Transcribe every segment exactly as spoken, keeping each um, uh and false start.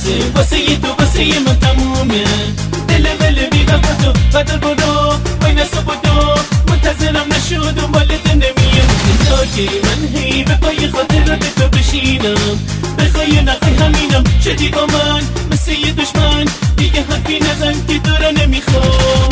بسه واسه یه تو واسه یه من تمومه دل بله بی وفا تو بدل برو باین صبح و دو منتظرم نشو دنبالت نمیم تا که من هی به پای خاطرات تو بشینم بخوای نخوای همینم شدی با من مثل یه دشمن دیگه حرفی نزن که تو را نمیخوام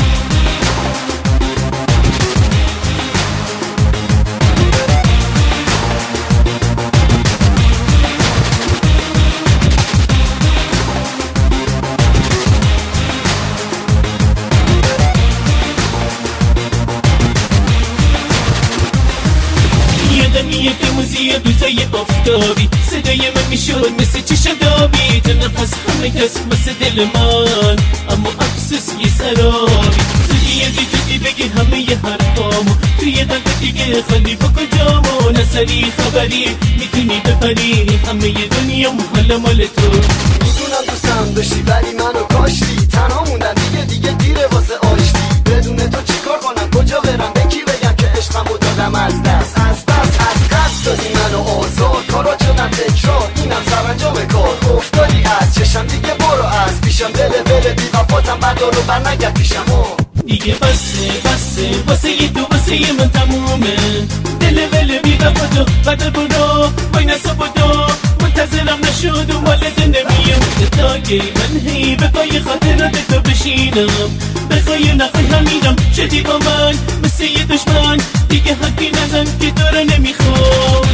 یه که موزی دوتای افتابی صدای من میشد مثل چشم دابی تو نفس همه کس مثل دل من اما افسوس یه سرابی زودی یه دی جدی بگی همه یه حرفامو توی یه دنده دیگه خالی بکن جامو نسری خبری میتونی بپری همه یه دنیا محل مال تو میدونم دوستم داشتی ولی منو کاشتی تنها موندم دیگه دیگه دیره واسه آشتی بدون تو چیکار کنم کجا برم به کی بگم که عشقمو دادم از دست از بس از قصد دادی منو آزاد کارا شدن تکرار اینم سرانجام کار افتادی از چشم دیگه برو از پیشم دل بله بی وفاتم بردارو بر نگرد پیشم دیگه بسه بسه واسه یه تو واسه یه من تمومه دل بله بی وفا تو بدل برو باین صبح و دو منتظرم نشو دنبالت نمیم تا که من هی به پای خاطرات تو بشینم بخوای نخوای همینم شدی با من مثل یه دشمن دیگه حرفی نزن که تو را نمیخوام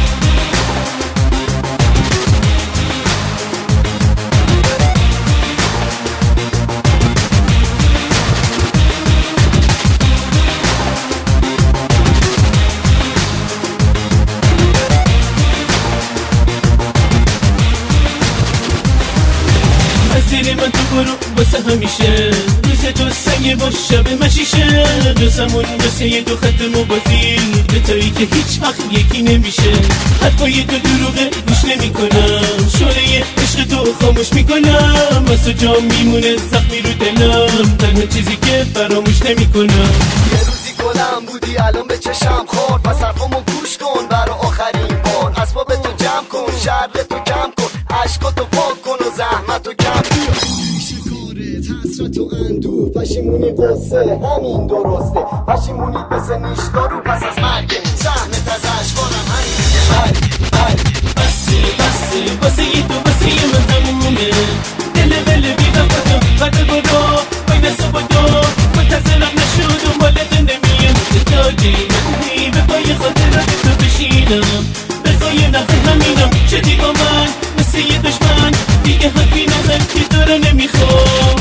زیر من تو برو واسه همیشه روز تو سنگ با شب مشیشه دوستمون مثل یه دو خط مبازی دوتایی که هیچ وقت یکی نمیشه حرفای تو دروغه گوش نمی کنم شعله عشق تو خاموش میکنم واسه جا میمونه زخمی رو دلم تنها چیزی که فراموش نمی کنم یه روزی گلم بودی الان به چشم خورد پس حرفامو گوش کن برا آخرین بار اسباب تو جمع کن شر تو کم کن عشقاتو پاک کن و زحمتو کم کن حسرت و اندوه پشیمونی قصه همین درسته پشیمونی مثل نیشدارو پس از مرگ زحمت از عشقانم همین دیگه مرگ مرگ بسه بسه واسه یه تو واسه یه من تمومه دل بله بی وفا تو بدل برو باین صبح و دو منتظرم نشو دنبالت نمیم تا که من هی به پای خاطرات تو بشینم بخوای نخوای همینم شدی با من مثل یه دشمن دیگه حرفی نزن که تو را نمیخوام